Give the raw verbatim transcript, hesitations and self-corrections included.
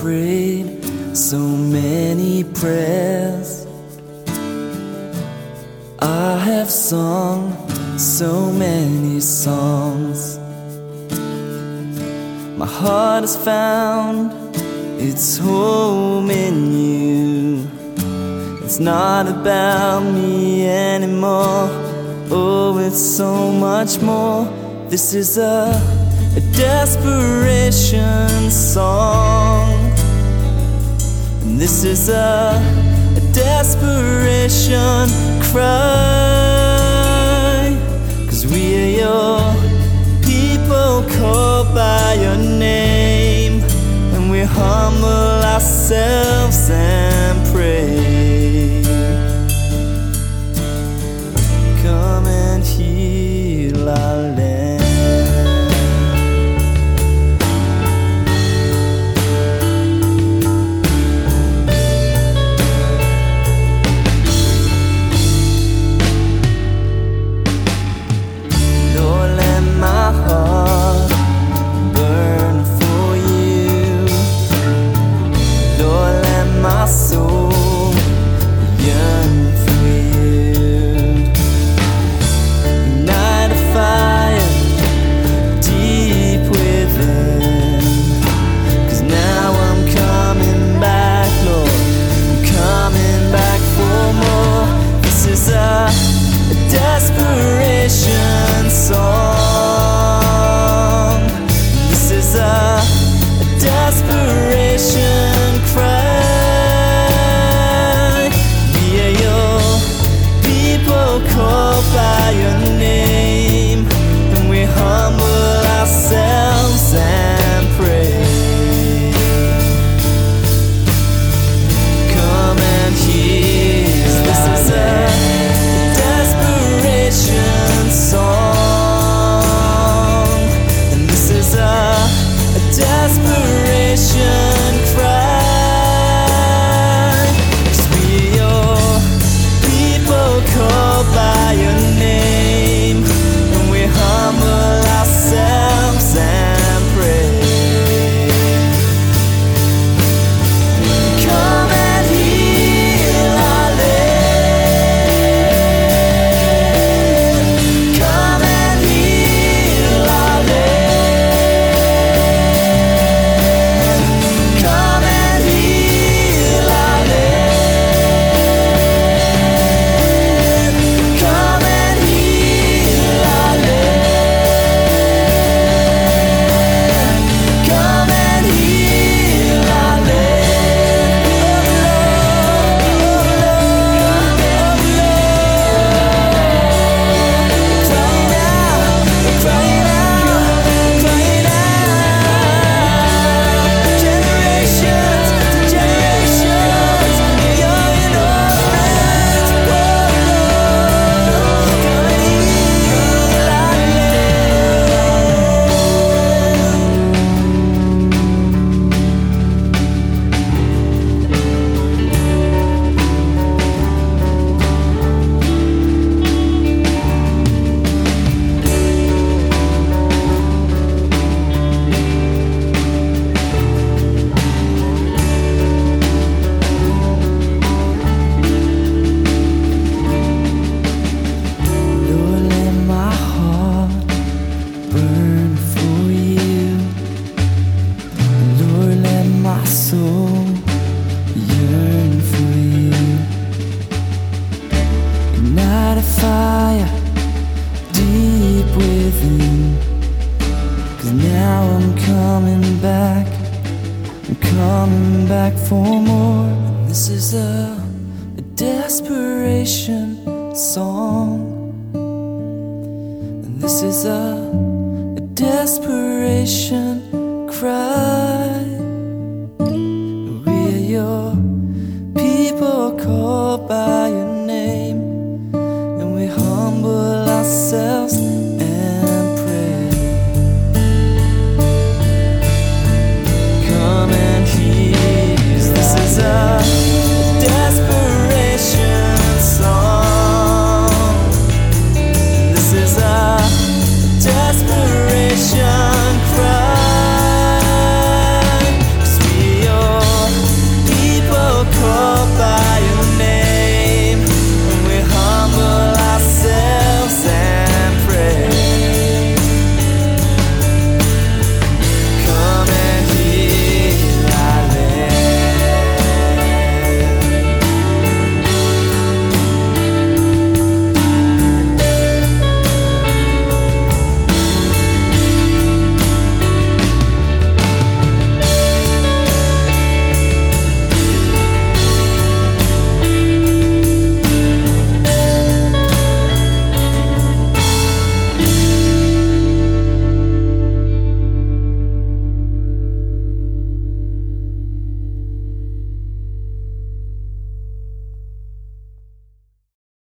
prayed so many prayers, I have sung so many songs. My heart has found its home in you. It's not about me anymore. Oh, it's so much more. This is a, a desperation song, and this is a, a desperation cry. 'Cause we are your people called by your name, and we humble ourselves and pray. Come and heal our land. Lord, let my heart burn for you. Lord, let my soul yearn for you. Ignite a fire deep within. 'Cause now I'm coming back, Lord. I'm coming back for more. This is a, a desperation song. This is a, a desperation cry. We are your people called by your name, and we humble ourselves and pray. Come and heal. This is a desperation song, and this is a, a desperation cry. 'Cause we are your people called by your name, and we humble ourselves and pray. Come and heal our land. Come and heal our land. Come and heal our land. Come and heal our land. Come and heal our Lord, let my heart burn for you. Lord, let my soul yearn for you. Ignite a fire deep within. 'Cause now I'm coming back. I'm coming back for more. This is a, a desperation song, and this is a, a desperation cry. We are your people called by your name, and we humble ourselves